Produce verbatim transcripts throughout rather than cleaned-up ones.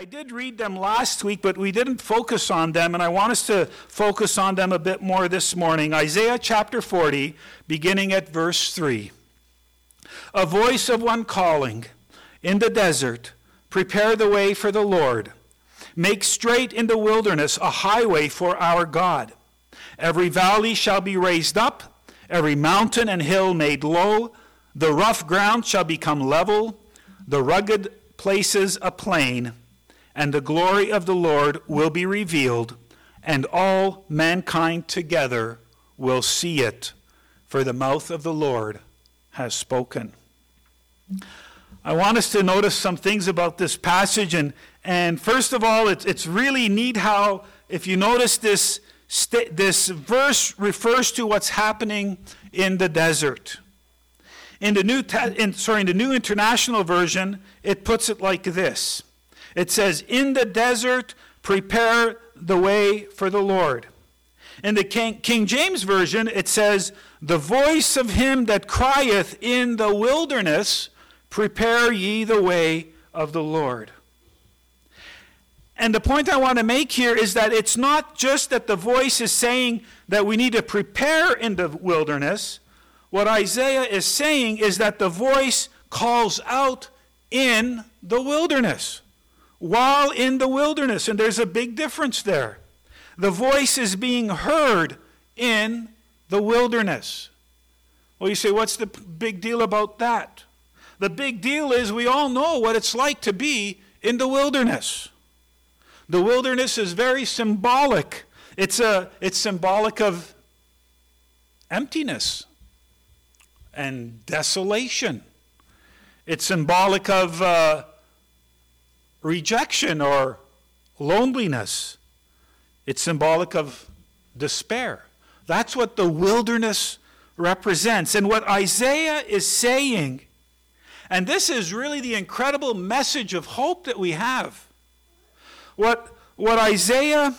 I did read them last week, but we didn't focus on them, and I want us to focus on them a bit more this morning. Isaiah chapter forty, beginning at verse three. A voice of one calling in the desert, prepare the way for the Lord. Make straight in the wilderness a highway for our God. Every valley shall be raised up, every mountain and hill made low. The rough ground shall become level, the rugged places a plain. And the glory of the Lord will be revealed, and all mankind together will see it, for the mouth of the Lord has spoken. I want us to notice some things about this passage, and, and first of all, it's, it's really neat how, if you notice this, st- this verse refers to what's happening in the desert. In the New, te- in, sorry, in the New International Version, it puts it like this. It says, in the desert, prepare the way for the Lord. In the King, King James Version, it says, the voice of him that crieth in the wilderness, prepare ye the way of the Lord. And the point I want to make here is that it's not just that the voice is saying that we need to prepare in the wilderness. What Isaiah is saying is that the voice calls out in the wilderness. While in the wilderness, and there's a big difference there. The voice is being heard in the wilderness. Well, you say, what's the big deal about that? The big deal is we all know what it's like to be in the wilderness. The wilderness is very symbolic. It's a, it's symbolic of emptiness and desolation. It's symbolic of uh, rejection or loneliness. It's symbolic of despair. That's what the wilderness represents. And what Isaiah is saying, and this is really the incredible message of hope that we have. What, what Isaiah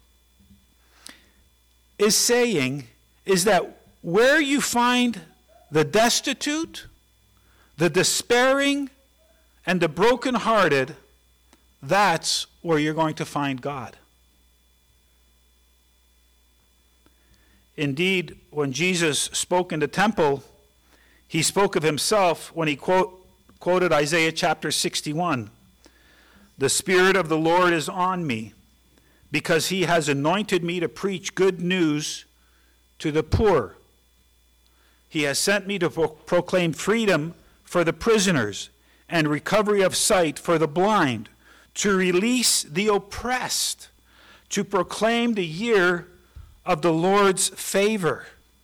is saying is that where you find the destitute, the despairing, and the brokenhearted, that's where you're going to find God. Indeed, when Jesus spoke in the temple, he spoke of himself when he quote, quoted Isaiah chapter sixty-one. The Spirit of the Lord is on me, because he has anointed me to preach good news to the poor. He has sent me to pro- proclaim freedom for the prisoners and recovery of sight for the blind, to release the oppressed, to proclaim the year of the Lord's favor.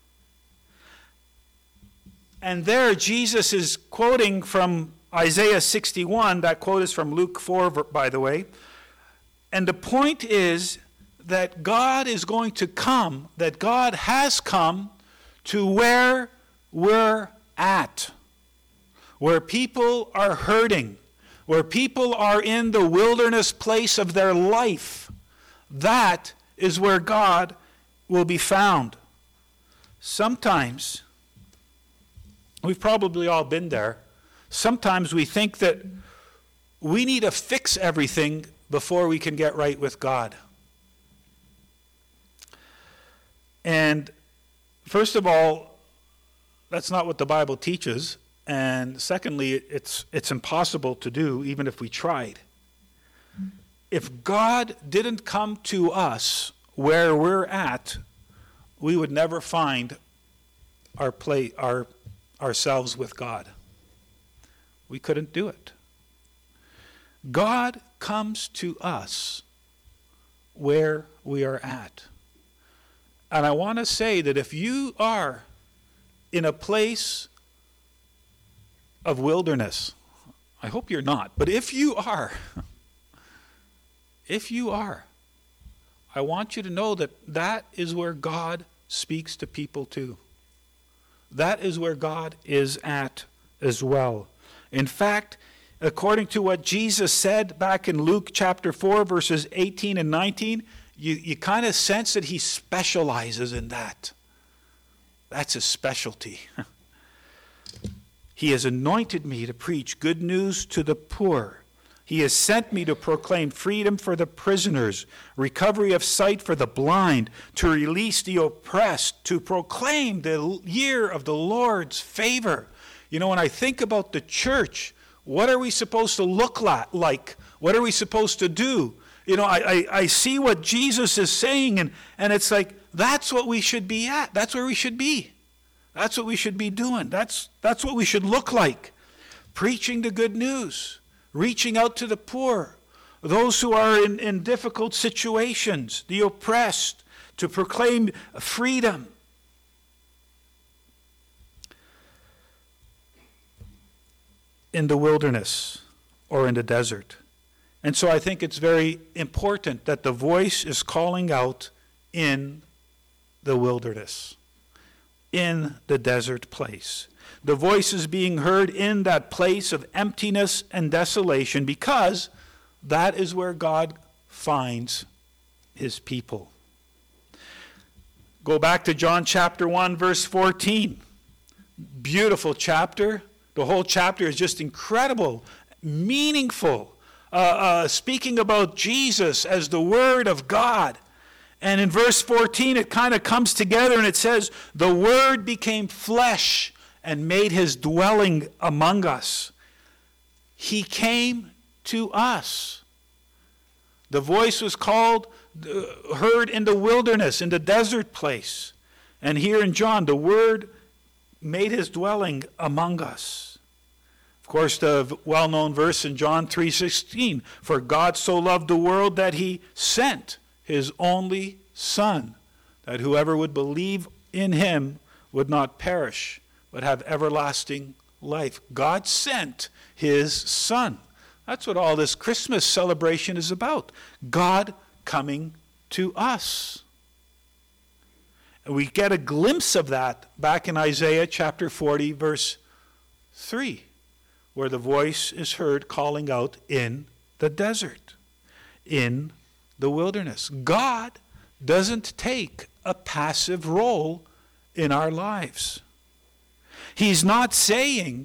And there Jesus is quoting from Isaiah sixty-one. That quote is from Luke four, by the way. And the point is that God is going to come, that God has come to where we're at, where people are hurting, where people are in the wilderness place of their life. That is where God will be found. Sometimes, we've probably all been there, sometimes we think that we need to fix everything before we can get right with God. And first of all, that's not what the Bible teaches. And secondly, it's it's impossible to do, even if we tried. If God didn't come to us where we're at, we would never find our play, our ourselves with God. We couldn't do it. God comes to us where we are at. And I want to say that if you are in a place of wilderness, I hope you're not, but if you are, if you are, I want you to know that that is where God speaks to people too. That is where God is at as well. In fact, according to what Jesus said back in Luke chapter four, verses eighteen and nineteen, you, you kind of sense that he specializes in that. That's his specialty. He has anointed me to preach good news to the poor. He He has sent me to proclaim freedom for the prisoners, recovery of sight for the blind, to release the oppressed, to proclaim the year of the Lord's favor. You know, when I think about the church, what are we supposed to look like? What are we supposed to do? You know, I, I, I see what Jesus is saying, and, and it's like, that's what we should be at. That's where we should be. That's what we should be doing. That's, that's what we should look like. Preaching the good news. Reaching out to the poor, those who are in, in difficult situations, the oppressed, to proclaim freedom. In the wilderness or in the desert. And so I think it's very important that the voice is calling out in the wilderness, in the desert place. The voice is being heard in that place of emptiness and desolation because that is where God finds his people. Go back to John chapter one, verse fourteen. Beautiful chapter. The whole chapter is just incredible, meaningful, uh, uh, speaking about Jesus as the Word of God. And in verse fourteen, it kind of comes together and it says, the Word became flesh and made his dwelling among us. He came to us. The voice was called, uh, heard in the wilderness, in the desert place. And here in John, the Word made his dwelling among us. Of course, the well-known verse in John three sixteen, for God so loved the world that he sent his only Son, that whoever would believe in him would not perish, but have everlasting life. God sent his Son. That's what all this Christmas celebration is about. God coming to us. And we get a glimpse of that back in Isaiah chapter forty, verse three, where the voice is heard calling out in the desert, in the wilderness. God doesn't take a passive role in our lives. He's not saying,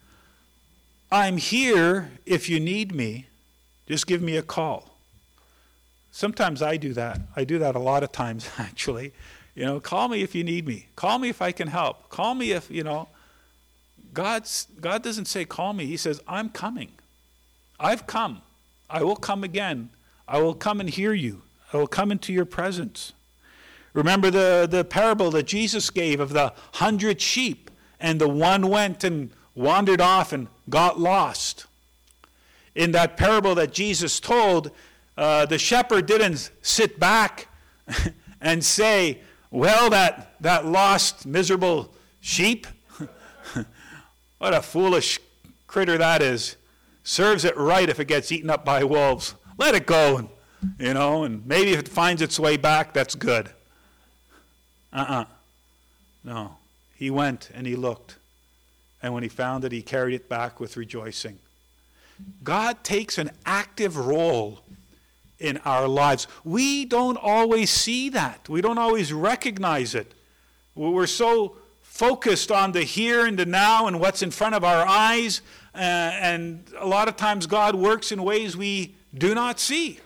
I'm here if you need me, just give me a call. Sometimes I do that. I do that a lot of times, actually. You know, call me if you need me. Call me if I can help. Call me if, you know. God's, God doesn't say call me. He says, I'm coming. I've come. I will come again. I will come and hear you. I will come into your presence. Remember the, the parable that Jesus gave of the hundred sheep. And the one went and wandered off and got lost. In that parable that Jesus told, uh, the shepherd didn't sit back and say, well, that, that lost, miserable sheep, what a foolish critter that is. Serves it right if it gets eaten up by wolves. Let it go, and, you know, and maybe if it finds its way back, that's good. Uh-uh. No. He went and he looked. And when he found it, he carried it back with rejoicing. God takes an active role in our lives. We don't always see that. We don't always recognize it. We're so focused on the here and the now and what's in front of our eyes. Uh, and a lot of times God works in ways we do not see.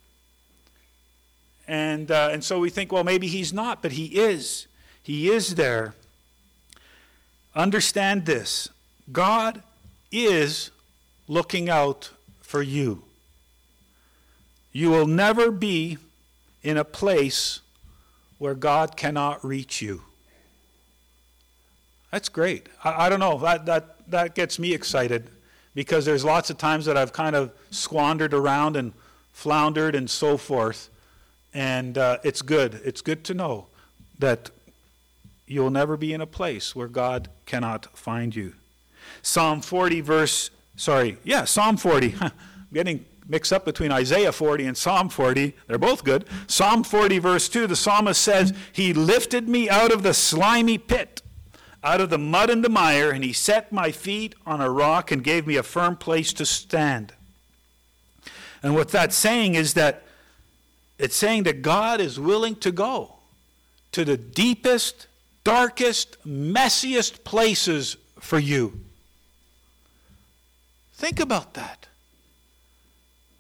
And, uh, and so we think, well, maybe he's not, but he is. He is there. Understand this. God is looking out for you. You will never be in a place where God cannot reach you. That's great. I, I don't know. That, that, that gets me excited because there's lots of times that I've kind of squandered around and floundered and so forth. And uh, it's good. It's good to know that you'll never be in a place where God cannot find you. Psalm forty verse, sorry, yeah, Psalm forty. I'm getting mixed up between Isaiah forty and Psalm forty. They're both good. Psalm forty verse two, the psalmist says, he lifted me out of the slimy pit, out of the mud and the mire, and he set my feet on a rock and gave me a firm place to stand. And what that's saying is that it's saying that God is willing to go to the deepest, darkest, messiest places for you. Think about that.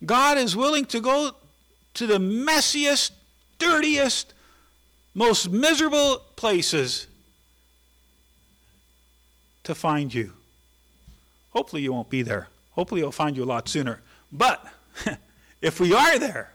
God is willing to go to the messiest, dirtiest, most miserable places to find you. Hopefully you won't be there. Hopefully he'll find you a lot sooner. But if we are there,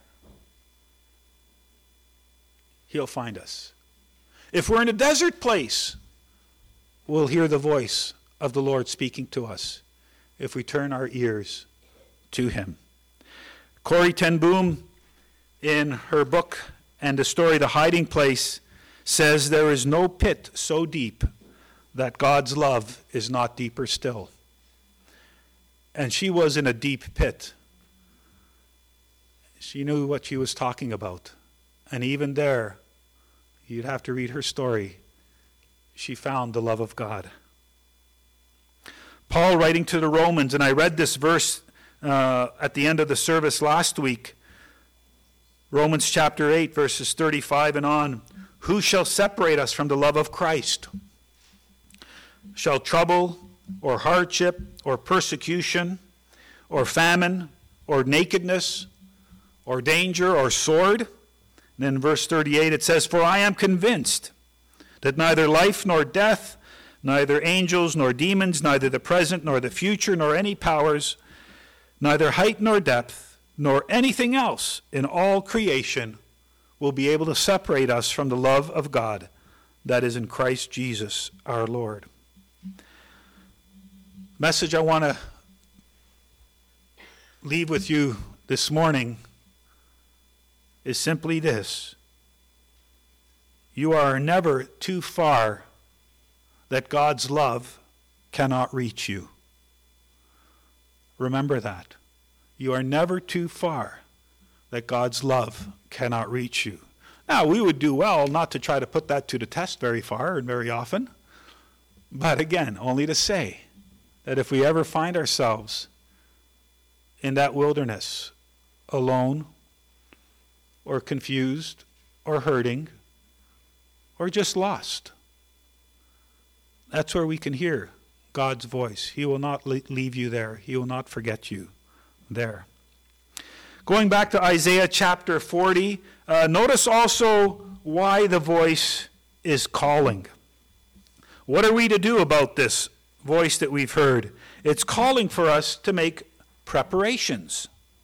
he'll find us. If we're in a desert place, we'll hear the voice of the Lord speaking to us if we turn our ears to him. Corrie ten Boom, in her book and the story The Hiding Place, says there is no pit so deep that God's love is not deeper still. And she was in a deep pit. She knew what she was talking about. And even there, you'd have to read her story, she found the love of God. Paul, writing to the Romans, and I read this verse uh, at the end of the service last week, Romans chapter eight, verses thirty-five and on. Who shall separate us from the love of Christ? Shall trouble, or hardship, or persecution, or famine, or nakedness, or danger, or sword? And then in verse thirty-eight it says, For I am convinced that neither life nor death, neither angels nor demons, neither the present nor the future, nor any powers, neither height nor depth, nor anything else in all creation will be able to separate us from the love of God that is in Christ Jesus our Lord. Message I want to leave with you this morning is simply this. You are never too far that God's love cannot reach you. Remember that. You are never too far that God's love cannot reach you. Now, we would do well not to try to put that to the test very far and very often. But again, only to say that if we ever find ourselves in that wilderness, alone, or confused, or hurting, or just lost, that's where we can hear God's voice. He will not leave you there. He will not forget you there. Going back to Isaiah chapter forty, uh, notice also why the voice is calling. What are we to do about this voice that we've heard? It's calling for us to make preparations.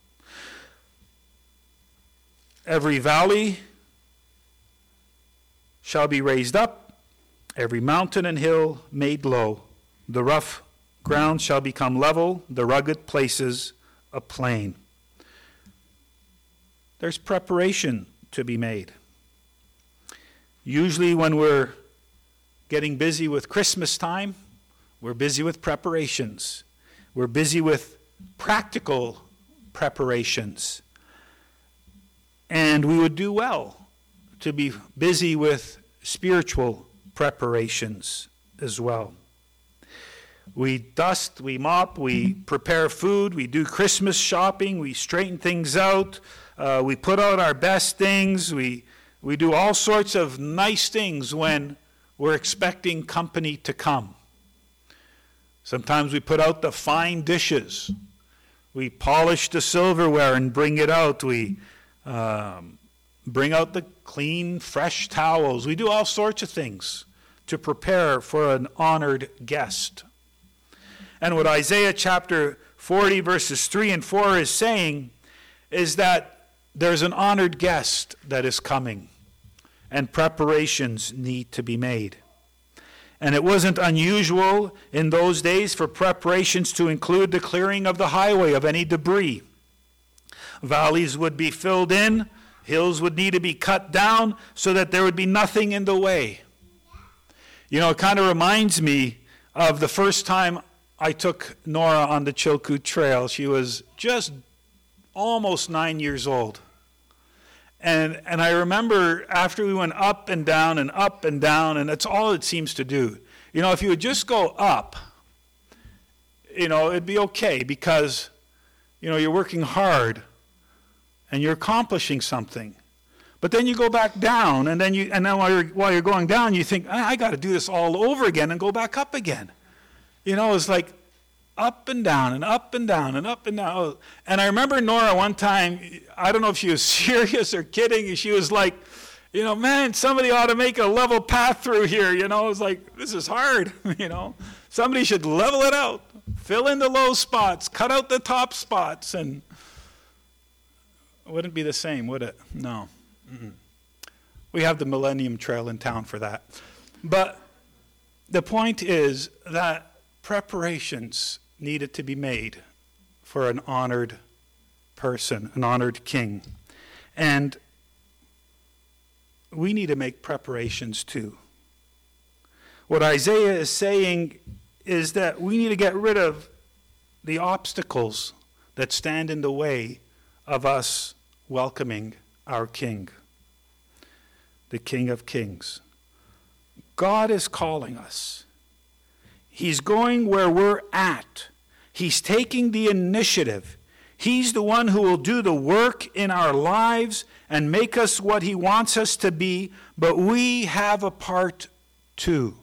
Every valley shall be raised up, every mountain and hill made low. The rough ground shall become level, the rugged places a plain. There's preparation to be made. Usually when we're getting busy with Christmas time, we're busy with preparations. We're busy with practical preparations. And we would do well to be busy with spiritual preparations as well. We dust, we mop, we prepare food, we do Christmas shopping, we straighten things out, uh, we put out our best things, we, we do all sorts of nice things when we're expecting company to come. Sometimes we put out the fine dishes. We polish the silverware and bring it out. We um, bring out the clean, fresh towels. We do all sorts of things to prepare for an honored guest. And what Isaiah chapter forty, verses three and four is saying is that there's an honored guest that is coming, and preparations need to be made. And it wasn't unusual in those days for preparations to include the clearing of the highway of any debris. Valleys would be filled in, hills would need to be cut down so that there would be nothing in the way. You know, it kind of reminds me of the first time I took Nora on the Chilkoot Trail. She was just almost nine years old. And and I remember after we went up and down and up and down, and that's all it seems to do. You know, if you would just go up, you know, it'd be okay because, you know, you're working hard and you're accomplishing something. But then you go back down, and then you and then while you're while you're going down, you think, I, I got to do this all over again and go back up again. You know, it's like up and down and up and down and up and down. And I remember Nora one time, I don't know if she was serious or kidding, she was like, you know, man, somebody ought to make a level path through here. You know, it was like, this is hard, you know. Somebody should level it out, fill in the low spots, cut out the top spots, and it wouldn't be the same, would it? No. Mm-mm. We have the Millennium Trail in town for that. But the point is that preparations needed to be made for an honored person, an honored king. And we need to make preparations too. What Isaiah is saying is that we need to get rid of the obstacles that stand in the way of us welcoming our King, the King of Kings. God is calling us. He's going where we're at. He's taking the initiative. He's the one who will do the work in our lives and make us what he wants us to be, but we have a part too.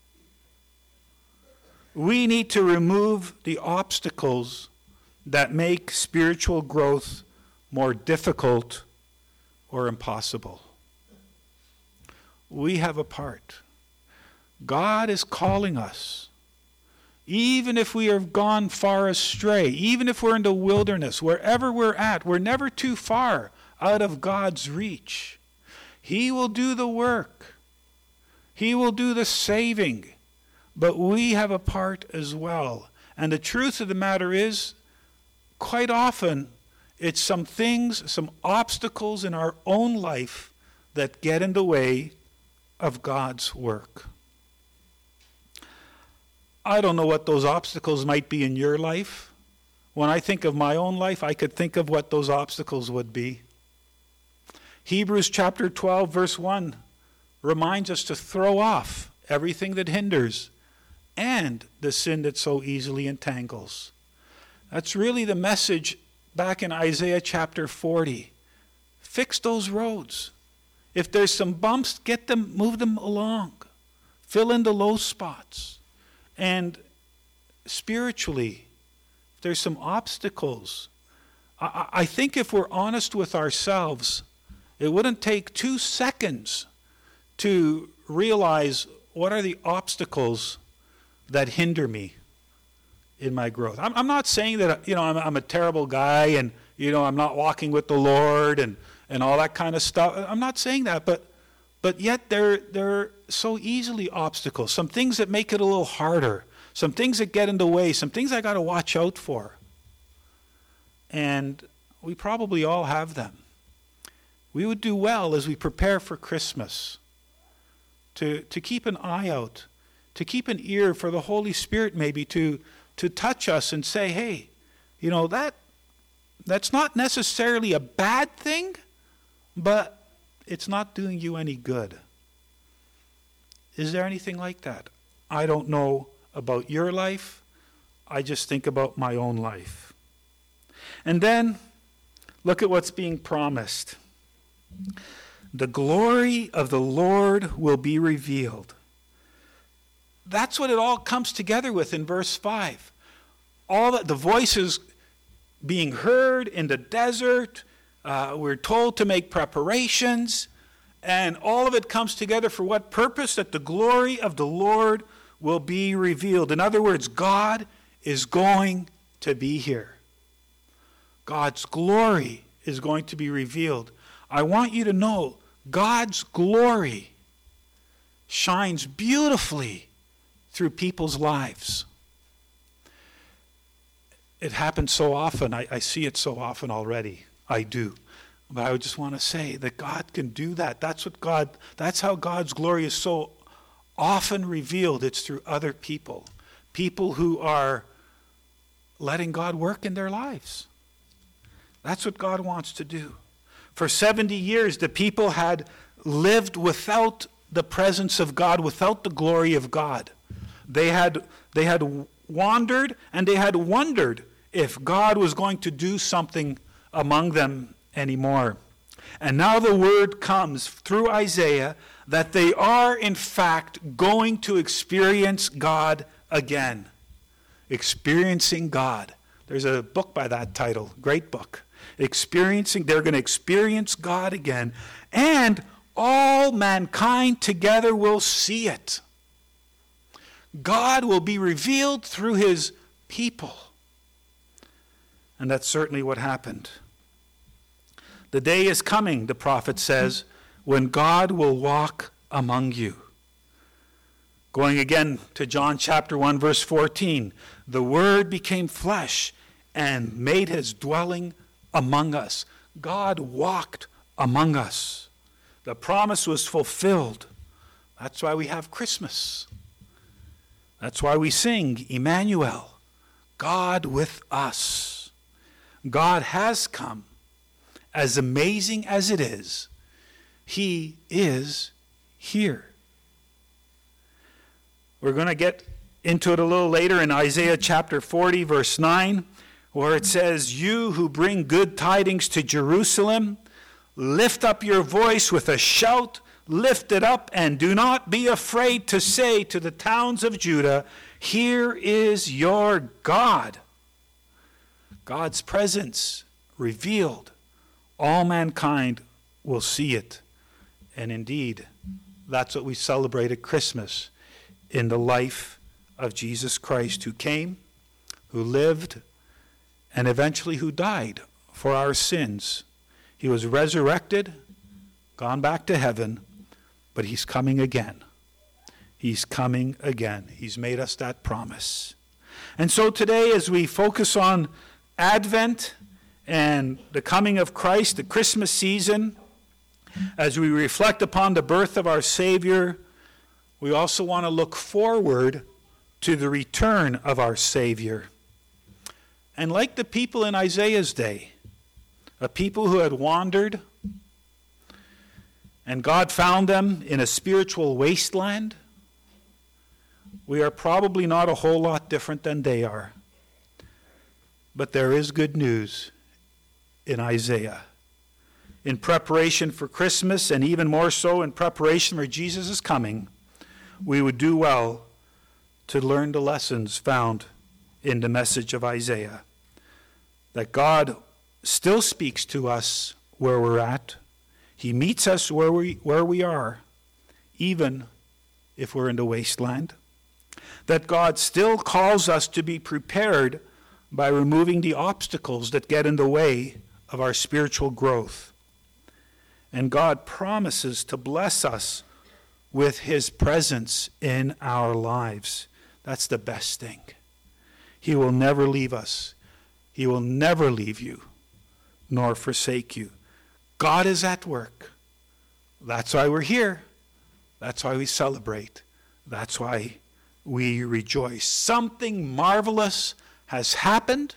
We need to remove the obstacles that make spiritual growth more difficult or impossible. We have a part. God is calling us. Even if we have gone far astray, even if we're in the wilderness, wherever we're at, we're never too far out of God's reach. He will do the work. He will do the saving. But we have a part as well. And the truth of the matter is, quite often, it's some things, some obstacles in our own life that get in the way of God's work. I don't know what those obstacles might be in your life. When I think of my own life, I could think of what those obstacles would be. Hebrews chapter twelve, verse one reminds us to throw off everything that hinders and the sin that so easily entangles. That's really the message back in Isaiah chapter forty. Fix those roads. If there's some bumps, get them, move them along. Fill in the low spots. And spiritually, if there's some obstacles, I, I think if we're honest with ourselves, it wouldn't take two seconds to realize what are the obstacles that hinder me in my growth. I'm, I'm not saying that, you know, I'm, I'm a terrible guy and, you know, I'm not walking with the Lord and, and all that kind of stuff. I'm not saying that, but but yet there there are so easily obstacles, some things that make it a little harder, some things that get in the way, some things I got to watch out for. And we probably all have them. We would do well as we prepare for Christmas to to keep an eye out, to keep an ear for the Holy Spirit maybe to to touch us and say, hey, you know, that that's not necessarily a bad thing, but it's not doing you any good. Is there anything like that? I don't know about your life. I just think about my own life. And then, look at what's being promised. The glory of the Lord will be revealed. That's what it all comes together with in verse five. All that the voices being heard in the desert, uh, we're told to make preparations, and all of it comes together for what purpose? That the glory of the Lord will be revealed. In other words, God is going to be here. God's glory is going to be revealed. I want you to know God's glory shines beautifully through people's lives. It happens so often. I, I see it so often already. I do. But I would just want to say that God can do that. That's what God, that's how God's glory is so often revealed. It's through other people. People who are letting God work in their lives. That's what God wants to do. For seventy years, the people had lived without the presence of God, without the glory of God. They had, they had wandered and they had wondered if God was going to do something among them anymore. And now the word comes through Isaiah that they are in fact going to experience God again. Experiencing God. There's a book by that title, great book. Experiencing, they're going to experience God again, and all mankind together will see it. God will be revealed through his people. And that's certainly what happened. The day is coming, the prophet says, when God will walk among you. Going again to John chapter one, verse fourteen, the Word became flesh and made his dwelling among us. God walked among us. The promise was fulfilled. That's why we have Christmas. That's why we sing Emmanuel, God with us. God has come. As amazing as it is, he is here. We're going to get into it a little later in Isaiah chapter forty, verse nine, where it says, you who bring good tidings to Jerusalem, lift up your voice with a shout, lift it up, and do not be afraid to say to the towns of Judah, here is your God. God's presence revealed. All mankind will see it. And indeed, that's what we celebrate at Christmas, in the life of Jesus Christ, who came, who lived, and eventually who died for our sins. He was resurrected, gone back to heaven, but he's coming again. He's coming again. He's made us that promise. And so today, as we focus on Advent and the coming of Christ, the Christmas season, as we reflect upon the birth of our Savior, we also want to look forward to the return of our Savior. And like the people in Isaiah's day, a people who had wandered, and God found them in a spiritual wasteland, we are probably not a whole lot different than they are. But there is good news in Isaiah. In preparation for Christmas, and even more so in preparation for Jesus' coming, we would do well to learn the lessons found in the message of Isaiah. That God still speaks to us where we're at. He meets us where we, where we are, even if we're in the wasteland. That God still calls us to be prepared by removing the obstacles that get in the way of our spiritual growth. And God promises to bless us with his presence in our lives. That's the best thing. He will never leave us. He will never leave you, nor forsake you. God is at work. That's why we're here. That's why we celebrate. That's why we rejoice. Something marvelous has happened,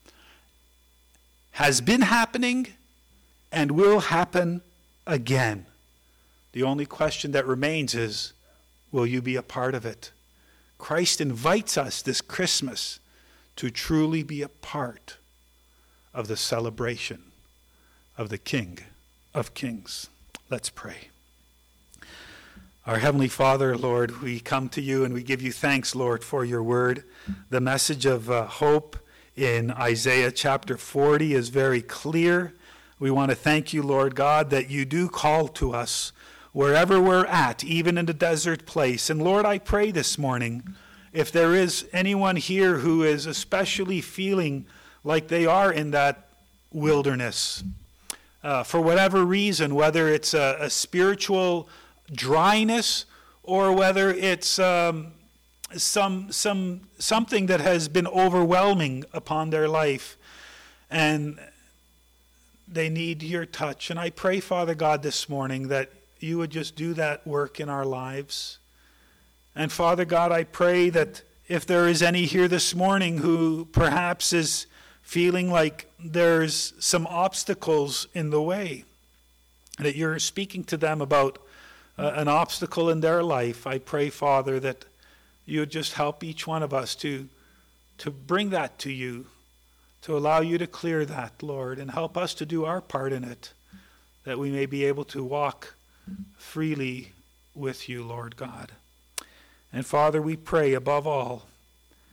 has been happening, and will happen again. The only question that remains is, will you be a part of it? Christ invites us this Christmas to truly be a part of the celebration of the King of Kings. Let's pray. Our Heavenly Father, Lord, we come to you and we give you thanks, Lord, for your word. The message of uh, hope in Isaiah chapter forty is very clear. We want to thank you, Lord God, that you do call to us wherever we're at, even in the desert place. And Lord, I pray this morning, if there is anyone here who is especially feeling like they are in that wilderness, uh, for whatever reason, whether it's a, a spiritual dryness or whether it's um, some some something that has been overwhelming upon their life, and they need your touch. And I pray, Father God, this morning that you would just do that work in our lives. And Father God, I pray that if there is any here this morning who perhaps is feeling like there's some obstacles in the way, that you're speaking to them about uh, an obstacle in their life, I pray, Father, that you would just help each one of us to, to bring that to you, to allow you to clear that, Lord, and help us to do our part in it, that we may be able to walk freely with you, Lord God. And Father, we pray above all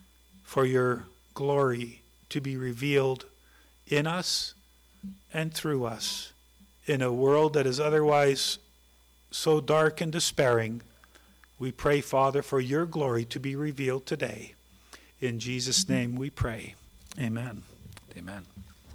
for your glory to be revealed in us and through us in a world that is otherwise so dark and despairing. We pray, Father, for your glory to be revealed today. In Jesus' name we pray. Amen. Amen.